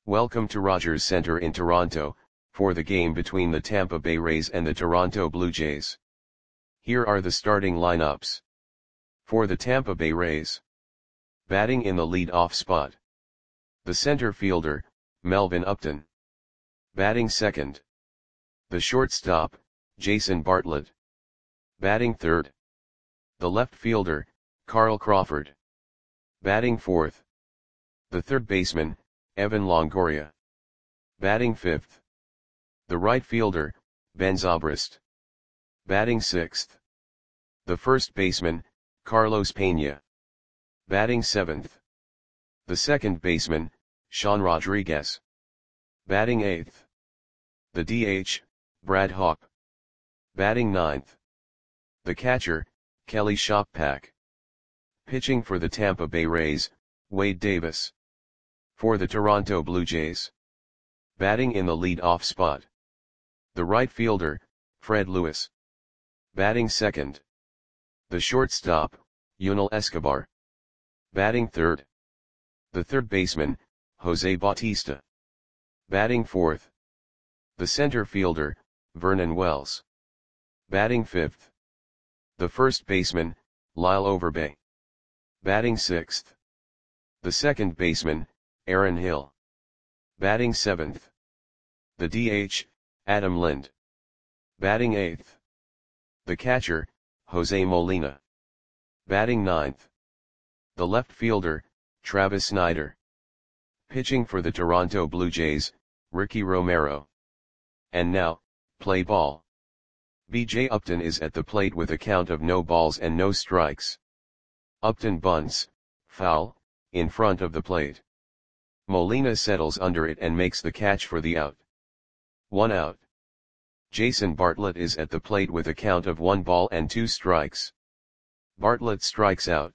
Welcome to Rogers Centre in Toronto, for the game between the Tampa Bay Rays and the Toronto Blue Jays. Here are the starting lineups. For the Tampa Bay Rays. Batting in the lead-off spot. The center fielder, Melvin Upton. Batting second. The shortstop, Jason Bartlett. Batting third. The left fielder, Carl Crawford. Batting fourth. The third baseman, Evan Longoria. Batting fifth. The right fielder, Ben Zobrist. Batting sixth. The first baseman, Carlos Pena. Batting seventh. The second baseman, Sean Rodriguez. Batting eighth. The DH, Brad Hawpe. Batting ninth. The catcher, Kelly Shoppak. Pitching for the Tampa Bay Rays, Wade Davis. For the Toronto Blue Jays. Batting in the lead-off spot. The right fielder, Fred Lewis. Batting second. The shortstop, Yunel Escobar. Batting third. The third baseman, Jose Bautista. Batting fourth. The center fielder, Vernon Wells. Batting fifth. The first baseman, Lyle Overbay. Batting sixth. The second baseman, Aaron Hill. Batting seventh. The DH, Adam Lind. Batting eighth. The catcher, Jose Molina. Batting ninth. The left fielder, Travis Snider. Pitching for the Toronto Blue Jays, Ricky Romero. And now, play ball. B.J. Upton is at the plate with a count of no balls and no strikes. Upton bunts, foul, in front of the plate. Molina settles under it and makes the catch for the out. 1 out. Jason Bartlett is at the plate with a count of 1 ball and 2 strikes. Bartlett strikes out.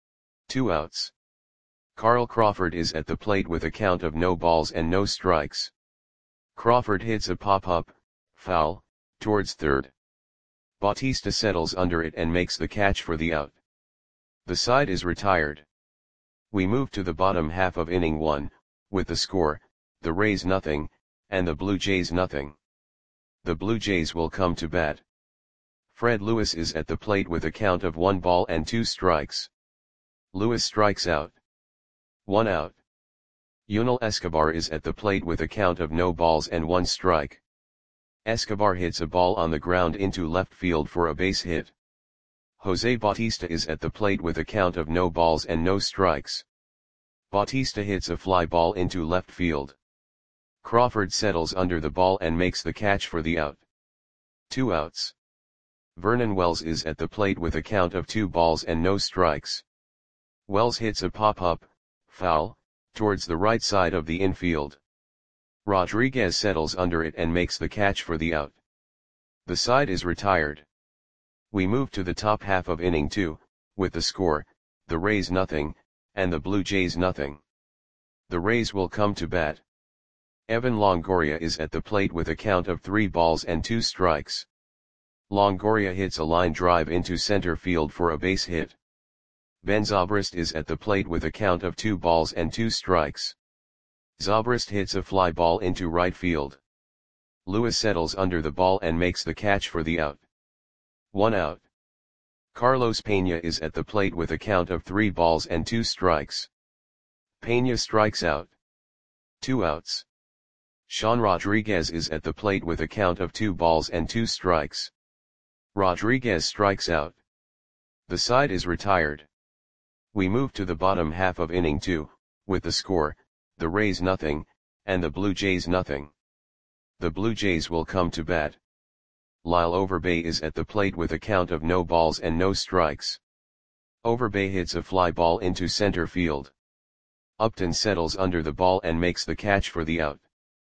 2 outs. Carl Crawford is at the plate with a count of no balls and no strikes. Crawford hits a pop-up, foul, towards third. Bautista settles under it and makes the catch for the out. The side is retired. We move to the bottom half of inning 1, with the score, the Rays nothing, and the Blue Jays nothing. The Blue Jays will come to bat. Fred Lewis is at the plate with a count of 1 ball and 2 strikes. Lewis strikes out. 1 out. Yunel Escobar is at the plate with a count of no balls and 1 strike. Escobar hits a ball on the ground into left field for a base hit. Jose Bautista is at the plate with a count of no balls and no strikes. Bautista hits a fly ball into left field. Crawford settles under the ball and makes the catch for the out. 2 outs. Vernon Wells is at the plate with a count of 2 balls and no strikes. Wells hits a pop-up, foul, towards the right side of the infield. Rodriguez settles under it and makes the catch for the out. The side is retired. We move to the top half of inning 2, with the score, the Rays nothing, and the Blue Jays nothing. The Rays will come to bat. Evan Longoria is at the plate with a count of 3 balls and 2 strikes. Longoria hits a line drive into center field for a base hit. Ben Zobrist is at the plate with a count of 2 balls and 2 strikes. Zobrist hits a fly ball into right field. Lewis settles under the ball and makes the catch for the out. 1 out. Carlos Pena is at the plate with a count of 3 balls and 2 strikes. Pena strikes out. 2 outs. Sean Rodriguez is at the plate with a count of 2 balls and 2 strikes. Rodriguez strikes out. The side is retired. We move to the bottom half of inning 2, with the score, the Rays nothing, and the Blue Jays nothing. The Blue Jays will come to bat. Lyle Overbay is at the plate with a count of no balls and no strikes. Overbay hits a fly ball into center field. Upton settles under the ball and makes the catch for the out.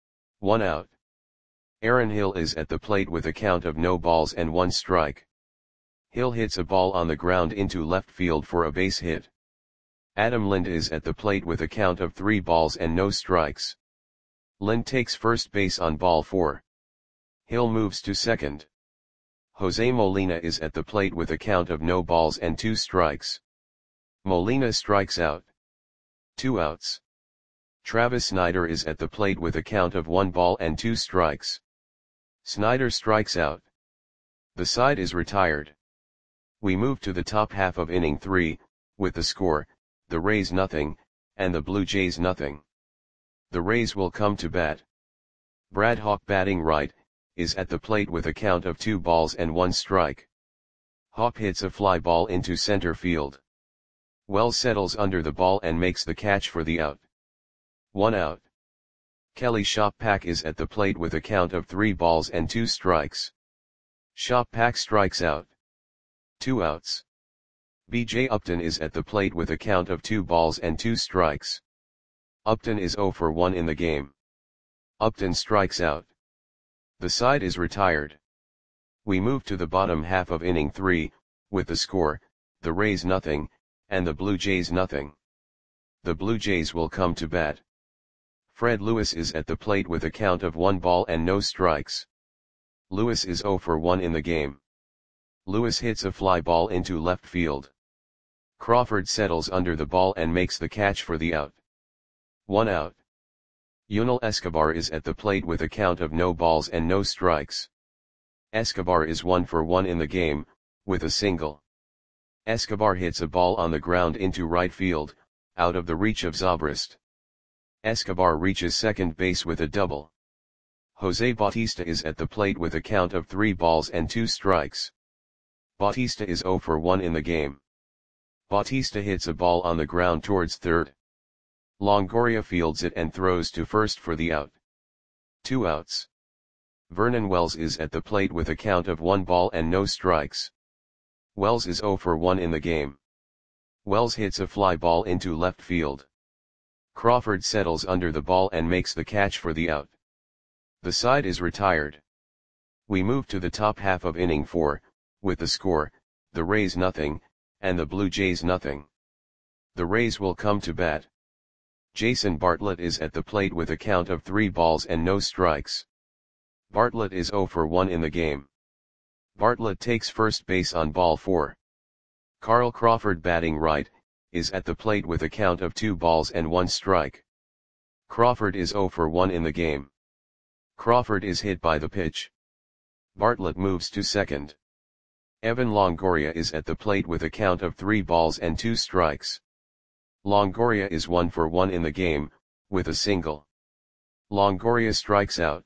1 out. Aaron Hill is at the plate with a count of no balls and 1 strike. Hill hits a ball on the ground into left field for a base hit. Adam Lind is at the plate with a count of 3 balls and no strikes. Lind takes first base on ball 4. Hill moves to second. Jose Molina is at the plate with a count of no balls and 2 strikes. Molina strikes out. 2 outs. Travis Snider is at the plate with a count of 1 ball and 2 strikes. Snider strikes out. The side is retired. We move to the top half of inning 3, with the score, the Rays nothing, and the Blue Jays nothing. The Rays will come to bat. Brad Hawk batting right, is at the plate with a count of 2 balls and 1 strike. Hawk hits a fly ball into center field. Wells settles under the ball and makes the catch for the out. 1 out. Kelly Shoppack is at the plate with a count of 3 balls and 2 strikes. Shoppack strikes out. 2 outs. B.J. Upton is at the plate with a count of 2 balls and 2 strikes. Upton is 0 for 1 in the game. Upton strikes out. The side is retired. We move to the bottom half of inning 3, with the score, the Rays nothing, and the Blue Jays nothing. The Blue Jays will come to bat. Fred Lewis is at the plate with a count of 1 ball and no strikes. Lewis is 0 for 1 in the game. Lewis hits a fly ball into left field. Crawford settles under the ball and makes the catch for the out. 1 out. Yunel Escobar is at the plate with a count of no balls and no strikes. Escobar is 1 for 1 in the game, with a single. Escobar hits a ball on the ground into right field, out of the reach of Zobrist. Escobar reaches second base with a double. Jose Bautista is at the plate with a count of 3 balls and 2 strikes. Bautista is 0 for 1 in the game. Bautista hits a ball on the ground towards third. Longoria fields it and throws to first for the out. 2 outs. Vernon Wells is at the plate with a count of 1 ball and no strikes. Wells is 0 for 1 in the game. Wells hits a fly ball into left field. Crawford settles under the ball and makes the catch for the out. The side is retired. We move to the top half of inning 4, with the score, the Rays nothing, and the Blue Jays nothing. The Rays will come to bat. Jason Bartlett is at the plate with a count of 3 balls and no strikes. Bartlett is 0 for 1 in the game. Bartlett takes first base on ball 4. Carl Crawford batting right, is at the plate with a count of 2 balls and 1 strike. Crawford is 0 for 1 in the game. Crawford is hit by the pitch. Bartlett moves to second. Evan Longoria is at the plate with a count of 3 balls and 2 strikes. Longoria is 1 for 1 in the game, with a single. Longoria strikes out.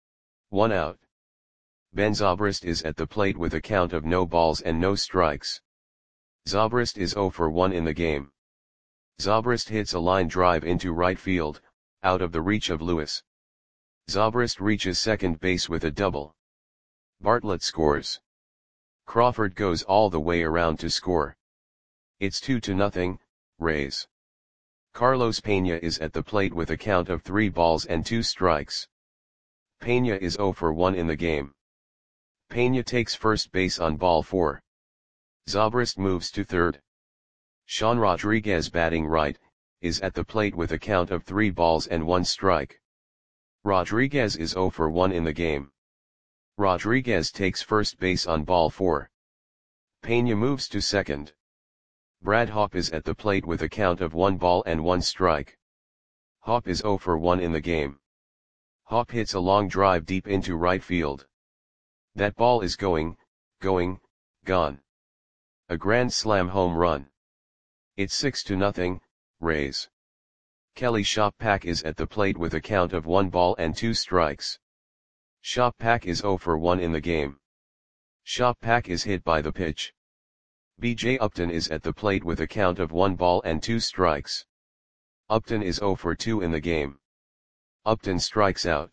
1 out. Ben Zobrist is at the plate with a count of no balls and no strikes. Zobrist is 0 for 1 in the game. Zobrist hits a line drive into right field, out of the reach of Lewis. Zobrist reaches second base with a double. Bartlett scores. Crawford goes all the way around to score. It's 2-0, Rays. Carlos Pena is at the plate with a count of 3 balls and 2 strikes. Pena is 0 for 1 in the game. Pena takes first base on ball 4. Zobrist moves to third. Sean Rodriguez batting right, is at the plate with a count of 3 balls and 1 strike. Rodriguez is 0 for 1 in the game. Rodriguez takes first base on ball 4. Pena moves to second. Brad Hawk is at the plate with a count of 1 ball and 1 strike. Hawk is 0 for 1 in the game. Hawk hits a long drive deep into right field. That ball is going, gone. A grand slam home run. It's 6-0, Rays. Kelly Shoppack is at the plate with a count of 1 ball and 2 strikes. Shoppack is 0 for 1 in the game. Shoppack is hit by the pitch. B.J. Upton is at the plate with a count of 1 ball and 2 strikes. Upton is 0 for 2 in the game. Upton strikes out.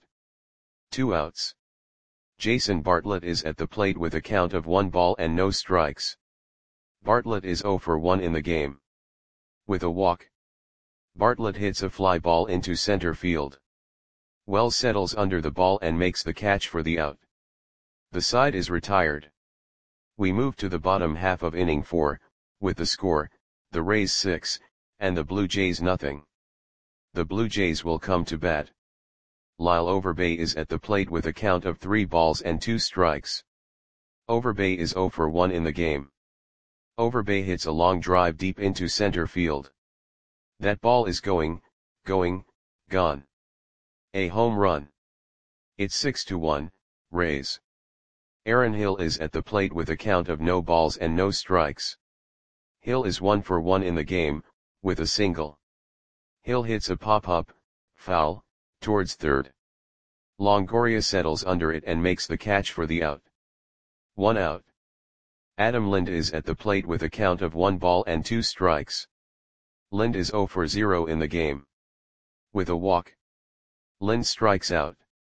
2 outs. Jason Bartlett is at the plate with a count of 1 ball and no strikes. Bartlett is 0 for 1 in the game. With a walk. Bartlett hits a fly ball into center field. Wells settles under the ball and makes the catch for the out. The side is retired. We move to the bottom half of inning 4, with the score, the Rays 6, and the Blue Jays nothing. The Blue Jays will come to bat. Lyle Overbay is at the plate with a count of 3 balls and 2 strikes. Overbay is 0 for 1 in the game. Overbay hits a long drive deep into center field. That ball is going, gone. A home run. It's 6-1, Rays. Aaron Hill is at the plate with a count of no balls and no strikes. Hill is 1 for 1 in the game, with a single. Hill hits a pop-up, foul, towards third. Longoria settles under it and makes the catch for the out. 1 out. Adam Lind is at the plate with a count of 1 ball and 2 strikes. Lind is 0 for 0 in the game. With a walk, Lind strikes out.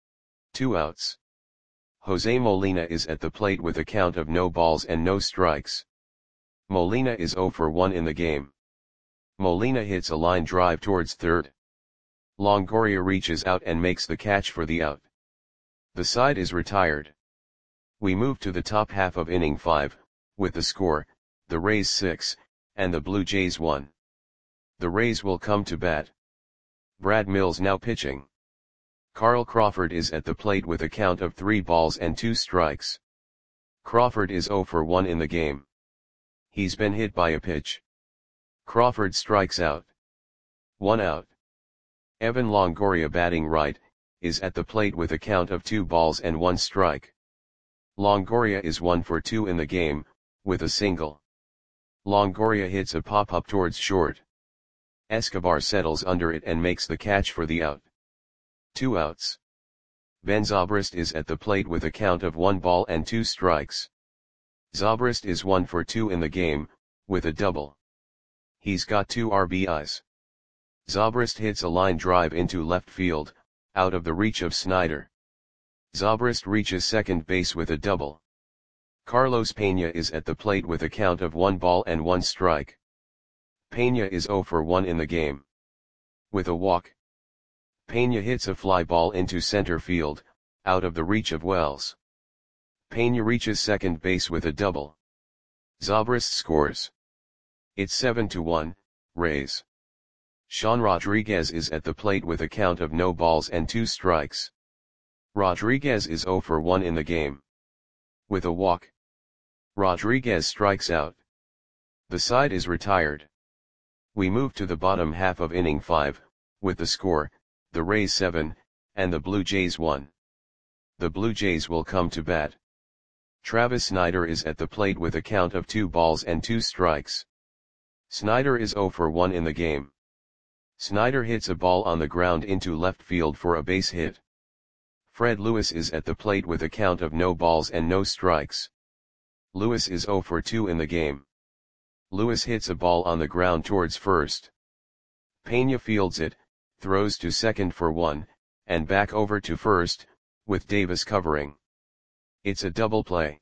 2 outs. Jose Molina is at the plate with a count of no balls and no strikes. Molina is 0 for 1 in the game. Molina hits a line drive towards third. Longoria reaches out and makes the catch for the out. The side is retired. We move to the top half of inning 5, with the score, the Rays 6, and the Blue Jays 1. The Rays will come to bat. Brad Mills now pitching. Carl Crawford is at the plate with a count of 3 balls and 2 strikes. Crawford is 0 for 1 in the game. He's been hit by a pitch. Crawford strikes out. 1 out. Evan Longoria batting right, is at the plate with a count of 2 balls and 1 strike. Longoria is 1 for 2 in the game, with a single. Longoria hits a pop-up towards short. Escobar settles under it and makes the catch for the out. 2 outs. Ben Zobrist is at the plate with a count of 1 ball and 2 strikes. Zobrist is 1 for 2 in the game, with a double. He's got 2 RBIs. Zobrist hits a line drive into left field, out of the reach of Snyder. Zobrist reaches second base with a double. Carlos Pena is at the plate with a count of 1 ball and 1 strike. Pena is 0 for 1 in the game. With a walk, Pena hits a fly ball into center field, out of the reach of Wells. Pena reaches second base with a double. Zobrist scores. It's 7-1, Rays. Sean Rodriguez is at the plate with a count of no balls and 2 strikes. Rodriguez is 0 for 1 in the game. With a walk, Rodriguez strikes out. The side is retired. We move to the bottom half of inning 5, with the score, the Rays 7, and the Blue Jays 1. The Blue Jays will come to bat. Travis Snyder is at the plate with a count of 2 balls and 2 strikes. Snyder is 0 for 1 in the game. Snyder hits a ball on the ground into left field for a base hit. Fred Lewis is at the plate with a count of no balls and no strikes. Lewis is 0 for 2 in the game. Lewis hits a ball on the ground towards first. Pena fields it, throws to second for 1, and back over to first, with Davis covering. It's a double play.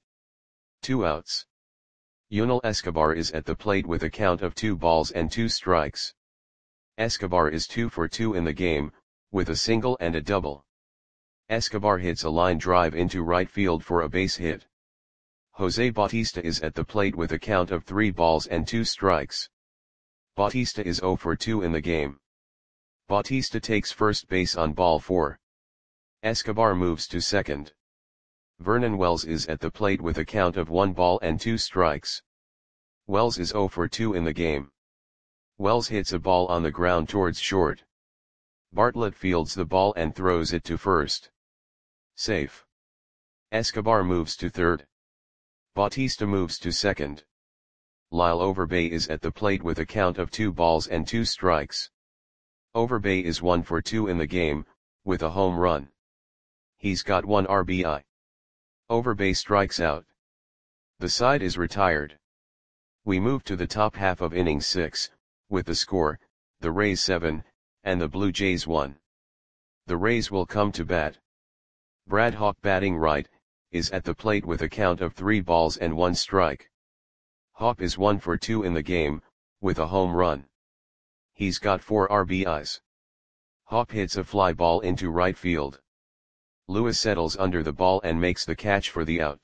2 outs. Yunel Escobar is at the plate with a count of 2 balls and 2 strikes. Escobar is 2 for 2 in the game, with a single and a double. Escobar hits a line drive into right field for a base hit. Jose Bautista is at the plate with a count of 3 balls and 2 strikes. Bautista is 0 for 2 in the game. Bautista takes first base on ball 4. Escobar moves to second. Vernon Wells is at the plate with a count of 1 ball and 2 strikes. Wells is 0 for 2 in the game. Wells hits a ball on the ground towards short. Bartlett fields the ball and throws it to first. Safe. Escobar moves to third. Bautista moves to second. Lyle Overbay is at the plate with a count of 2 balls and 2 strikes. Overbay is 1 for 2 in the game, with a home run. He's got 1 RBI. Overbay strikes out. The side is retired. We move to the top half of inning 6, with the score, the Rays 7, and the Blue Jays 1. The Rays will come to bat. Brad Hawk batting right, is at the plate with a count of 3 balls and 1 strike. Hawk is 1 for 2 in the game, with a home run. He's got 4 RBIs. Hawk hits a fly ball into right field. Lewis settles under the ball and makes the catch for the out.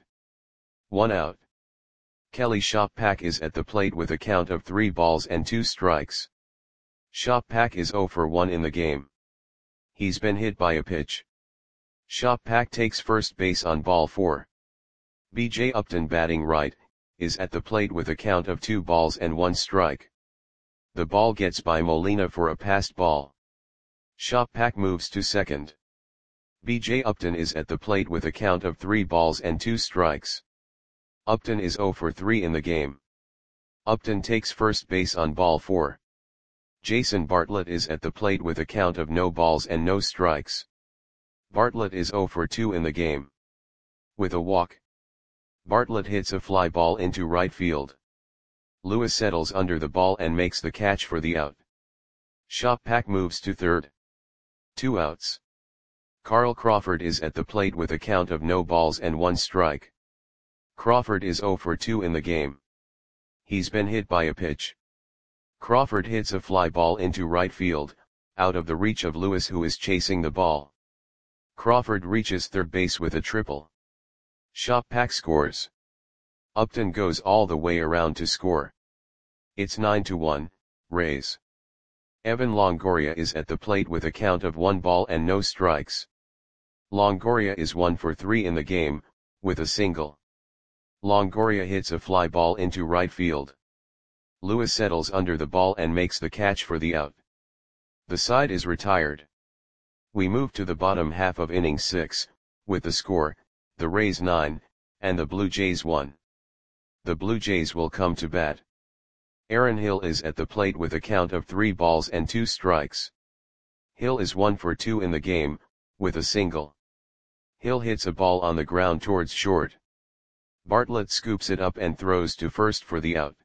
1 out. Kelly Shoppack is at the plate with a count of 3 balls and 2 strikes. Shoppack is 0 for 1 in the game. He's been hit by a pitch. Shoppack takes first base on ball 4. B.J. Upton batting right, is at the plate with a count of 2 balls and 1 strike. The ball gets by Molina for a passed ball. Shop Pack moves to second. BJ Upton is at the plate with a count of 3 balls and 2 strikes. Upton is 0 for 3 in the game. Upton takes first base on ball 4. Jason Bartlett is at the plate with a count of no balls and no strikes. Bartlett is 0 for 2 in the game. With a walk, Bartlett hits a fly ball into right field. Lewis settles under the ball and makes the catch for the out. Shop Pack moves to third. 2 outs. Carl Crawford is at the plate with a count of no balls and 1 strike. Crawford is 0 for 2 in the game. He's been hit by a pitch. Crawford hits a fly ball into right field, out of the reach of Lewis, who is chasing the ball. Crawford reaches third base with a triple. Shop Pack scores. Upton goes all the way around to score. It's 9-1, Rays. Evan Longoria is at the plate with a count of 1 ball and no strikes. Longoria is 1 for 3 in the game, with a single. Longoria hits a fly ball into right field. Lewis settles under the ball and makes the catch for the out. The side is retired. We move to the bottom half of inning 6, with the score, the Rays 9, and the Blue Jays 1. The Blue Jays will come to bat. Aaron Hill is at the plate with a count of 3 balls and 2 strikes. Hill is 1 for 2 in the game, with a single. Hill hits a ball on the ground towards short. Bartlett scoops it up and throws to first for the out.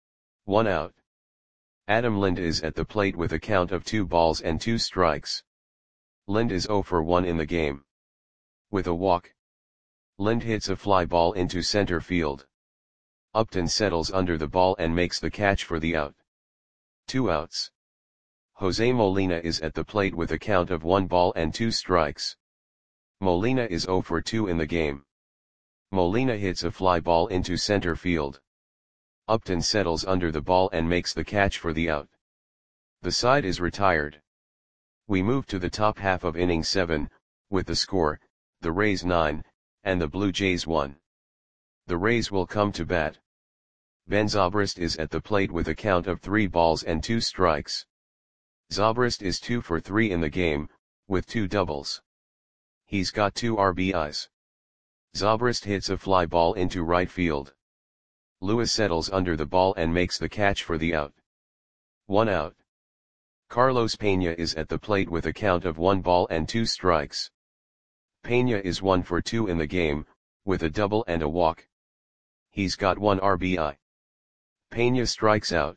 1 out. Adam Lind is at the plate with a count of 2 balls and 2 strikes. Lind is 0 for 1 in the game. With a walk, Lind hits a fly ball into center field. Upton settles under the ball and makes the catch for the out. 2 outs. Jose Molina is at the plate with a count of 1 ball and 2 strikes. Molina is 0 for 2 in the game. Molina hits a fly ball into center field. Upton settles under the ball and makes the catch for the out. The side is retired. We move to the top half of inning 7, with the score, the Rays 9, and the Blue Jays 1. The Rays will come to bat. Ben Zobrist is at the plate with a count of 3 balls and 2 strikes. Zobrist is 2 for 3 in the game, with 2 doubles. He's got 2 RBIs. Zobrist hits a fly ball into right field. Lewis settles under the ball and makes the catch for the out. 1 out. Carlos Pena is at the plate with a count of 1 ball and 2 strikes. Pena is 1 for 2 in the game, with a double and a walk. He's got 1 RBI. Pena strikes out.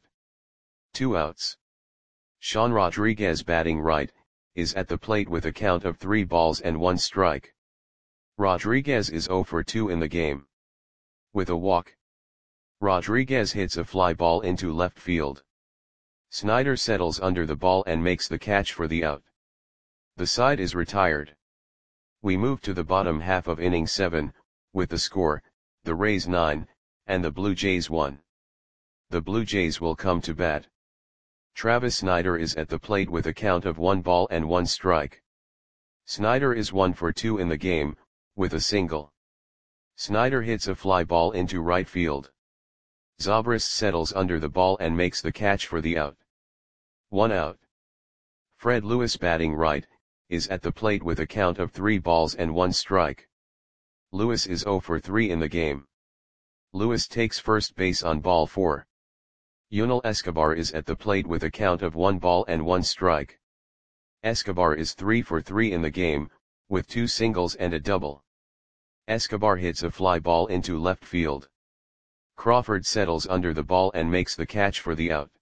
2 outs. Sean Rodriguez, batting right, is at the plate with a count of 3 balls and 1 strike. Rodriguez is 0 for 2 in the game. With a walk, Rodriguez hits a fly ball into left field. Snyder settles under the ball and makes the catch for the out. The side is retired. We move to the bottom half of inning 7, with the score, the Rays 9, and the Blue Jays 1. The Blue Jays will come to bat. Travis Snyder is at the plate with a count of 1 ball and 1 strike. Snyder is 1 for 2 in the game, with a single. Snyder hits a fly ball into right field. Zobrist settles under the ball and makes the catch for the out. 1 out. Fred Lewis, batting right, is at the plate with a count of 3 balls and 1 strike. Lewis is 0 for 3 in the game. Lewis takes first base on ball 4. Yunel Escobar is at the plate with a count of 1 ball and 1 strike. Escobar is 3 for 3 in the game, with 2 singles and a double. Escobar hits a fly ball into left field. Crawford settles under the ball and makes the catch for the out.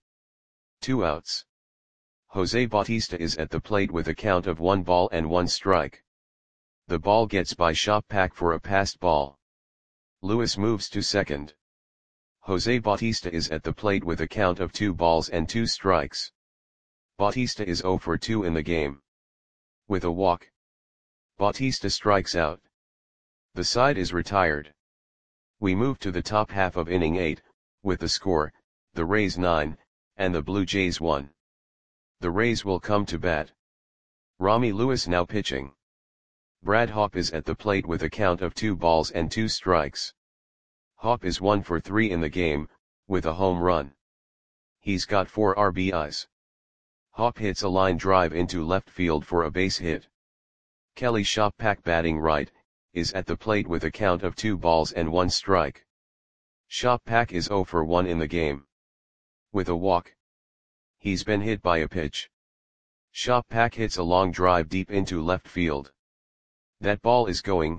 2 outs. Jose Bautista is at the plate with a count of 1 ball and 1 strike. The ball gets by Shop Pack for a passed ball. Lewis moves to second. Jose Bautista is at the plate with a count of 2 balls and 2 strikes. Bautista is 0 for 2 in the game. With a walk, Bautista strikes out. The side is retired. We move to the top half of inning 8, with the score, the Rays 9, and the Blue Jays 1. The Rays will come to bat. Rami Lewis now pitching. Brad Hawpe is at the plate with a count of 2 balls and 2 strikes. Hawpe is 1 for 3 in the game, with a home run. He's got 4 RBIs. Hop hits a line drive into left field for a base hit. Kelly Shoppak batting right, is at the plate with a count of 2 balls and 1 strike. Shoppak is 0 for 1 in the game. With a walk. He's been hit by a pitch. Shoppak hits a long drive deep into left field. That ball is going,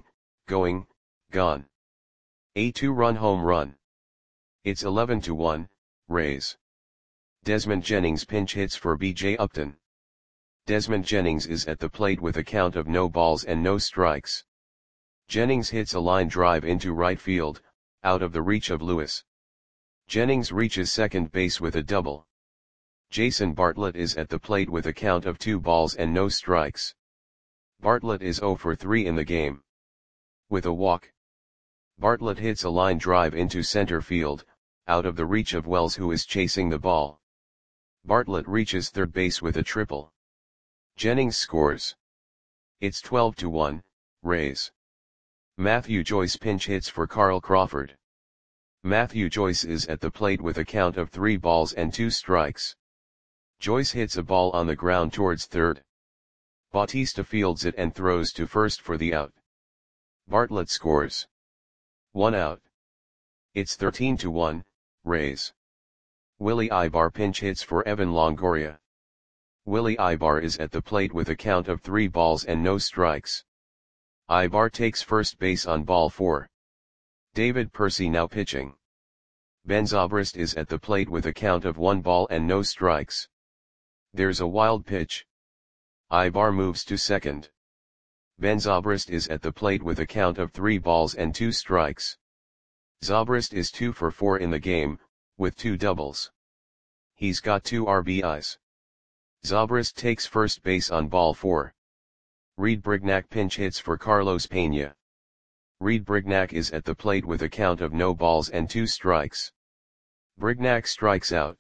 gone. A 2-run home run. It's 11-1, Rays. Desmond Jennings pinch hits for B.J. Upton. Desmond Jennings is at the plate with a count of no balls and no strikes. Jennings hits a line drive into right field, out of the reach of Lewis. Jennings reaches second base with a double. Jason Bartlett is at the plate with a count of 2 balls and no strikes. Bartlett is 0 for 3 in the game. With a walk. Bartlett hits a line drive into center field, out of the reach of Wells, who is chasing the ball. Bartlett reaches third base with a triple. Jennings scores. It's 12-1, Rays. Matthew Joyce pinch hits for Carl Crawford. Matthew Joyce is at the plate with a count of 3 balls and 2 strikes. Joyce hits a ball on the ground towards third. Bautista fields it and throws to first for the out. Bartlett scores. 1 out. It's 13-1, Rays. Willie Ibar pinch hits for Evan Longoria. Willie Ibar is at the plate with a count of 3 balls and no strikes. Ibar takes first base on ball 4. David Percy now pitching. Ben Zobrist is at the plate with a count of 1 ball and no strikes. There's a wild pitch. Ibar moves to second. Ben Zobrist is at the plate with a count of 3 balls and 2 strikes. Zobrist is 2 for 4 in the game, with 2 doubles. He's got 2 RBIs. Zobrist takes first base on ball 4. Reed Brignac pinch hits for Carlos Pena. Reed Brignac is at the plate with a count of no balls and 2 strikes. Brignac strikes out.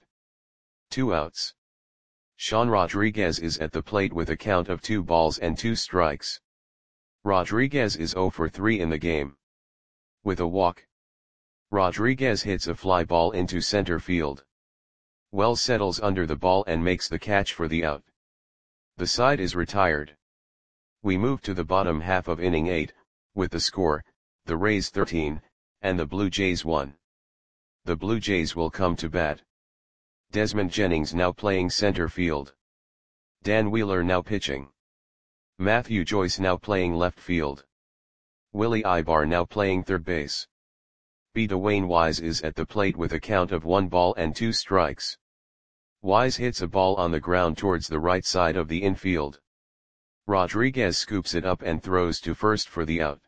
2 outs. Sean Rodriguez is at the plate with a count of 2 balls and 2 strikes. Rodriguez is 0 for 3 in the game. With a walk. Rodriguez hits a fly ball into center field. Wells settles under the ball and makes the catch for the out. The side is retired. We move to the bottom half of inning 8, with the score, the Rays 13, and the Blue Jays 1. The Blue Jays will come to bat. Desmond Jennings now playing center field. Dan Wheeler now pitching. Matthew Joyce now playing left field. Willie Ibar now playing third base. B. Dwayne Wise is at the plate with a count of 1 ball and 2 strikes. Wise hits a ball on the ground towards the right side of the infield. Rodriguez scoops it up and throws to first for the out.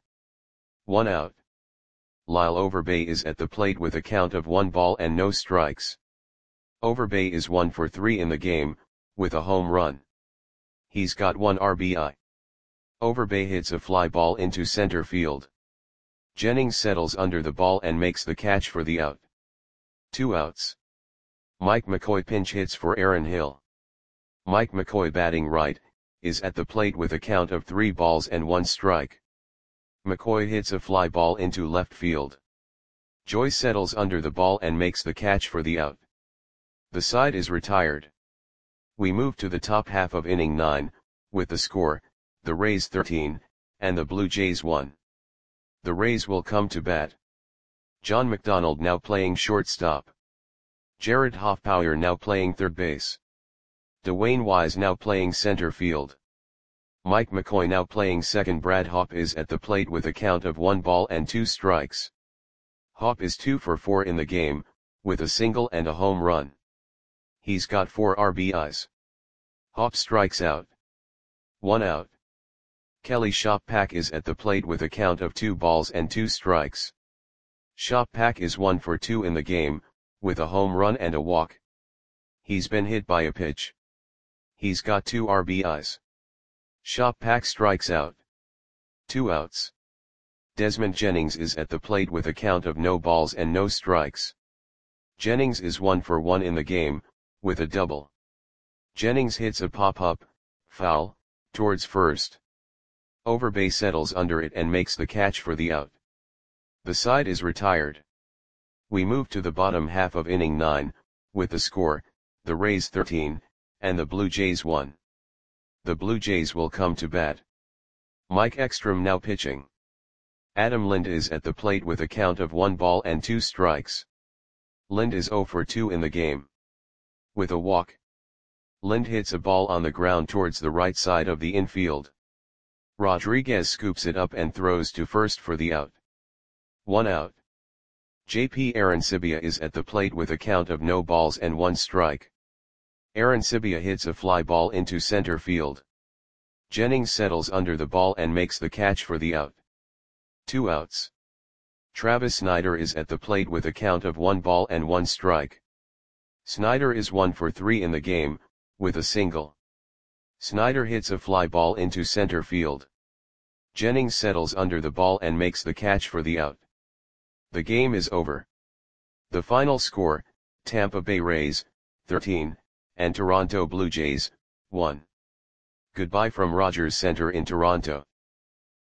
1 out. Lyle Overbay is at the plate with a count of 1 ball and no strikes. Overbay is 1 for 3 in the game, with a home run. He's got 1 RBI. Overbay hits a fly ball into center field. Jennings settles under the ball and makes the catch for the out. 2 outs. Mike McCoy pinch hits for Aaron Hill. Mike McCoy batting right, is at the plate with a count of 3 balls and 1 strike. McCoy hits a fly ball into left field. Joyce settles under the ball and makes the catch for the out. The side is retired. We move to the top half of inning 9, with the score, the Rays 13, and the Blue Jays 1. The Rays will come to bat. John McDonald now playing shortstop. Jared Hoffpauer now playing third base. Dwayne Wise now playing center field. Mike McCoy now playing second. Brad Hopp is at the plate with a count of 1 ball and 2 strikes. Hopp is 2 for 4 in the game, with a single and a home run. He's got 4 RBIs. Hopp strikes out. 1 out. Kelly Shoppak is at the plate with a count of 2 balls and 2 strikes. Shoppak is 1 for 2 in the game, with a home run and a walk. He's been hit by a pitch. He's got 2 RBIs. Shoppak strikes out. 2 outs. Desmond Jennings is at the plate with a count of no balls and no strikes. Jennings is 1 for 1 in the game, with a double. Jennings hits a pop-up, foul, towards first. Overbay settles under it and makes the catch for the out. The side is retired. We move to the bottom half of inning 9, with the score, the Rays 13, and the Blue Jays won. The Blue Jays will come to bat. Mike Ekstrom now pitching. Adam Lind is at the plate with a count of 1 ball and 2 strikes. Lind is 0 for 2 in the game. With a walk, Lind hits a ball on the ground towards the right side of the infield. Rodriguez scoops it up and throws to first for the out. 1 out. JP Arancibia is at the plate with a count of no balls and 1 strike. Arancibia hits a fly ball into center field. Jennings settles under the ball and makes the catch for the out. 2 outs. Travis Snider is at the plate with a count of 1 ball and 1 strike. Snider is 1 for 3 in the game, with a single. Snider hits a fly ball into center field. Jennings settles under the ball and makes the catch for the out. The game is over. The final score, Tampa Bay Rays, 13, and Toronto Blue Jays, 1. Goodbye from Rogers Center in Toronto.